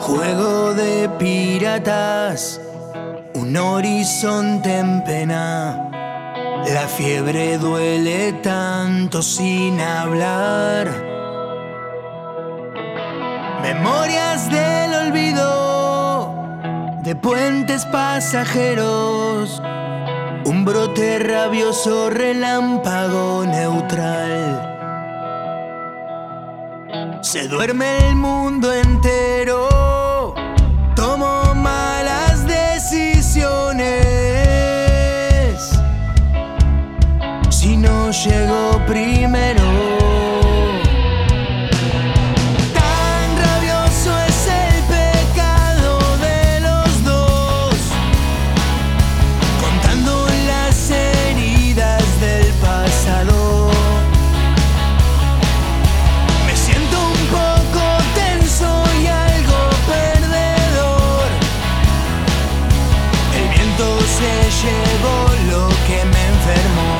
Juego de piratas, un horizonte en pena. La fiebre duele tanto sin hablar. Memorias del olvido, de puentes pasajeros. Un brote rabioso, relámpago neutral. Se duerme el mundo entero. Tomo malas decisiones. Si no llego primero. Tan rabioso es el pecado de los dos, contando las heridas del pasado. Me siento un poco tenso y algo perdedor. El viento se llevó lo que me enfermó.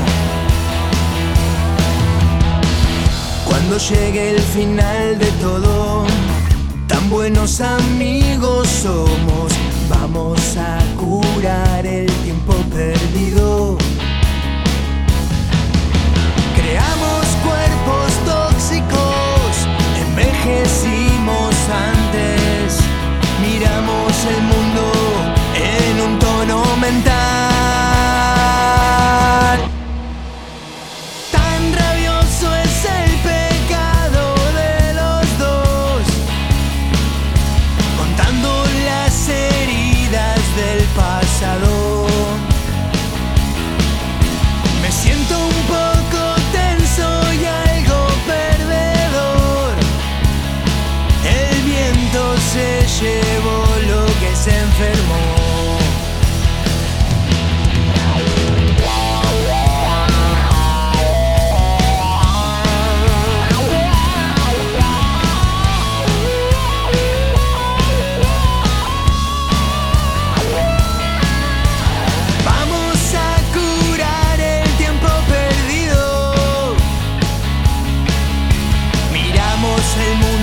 Cuando llegue el final de todo, tan buenos amigos somos. Vamos a curar el tiempo perdido. Creamos cuerpos tóxicos, envejecimos antes. Miramos el mundo en un tono mental. Tan rabioso es el pecado de los dos, contando las heridas del pasado. Me siento un poco tenso y algo perdedor. El viento se llevó lo que se enfermó. El mundo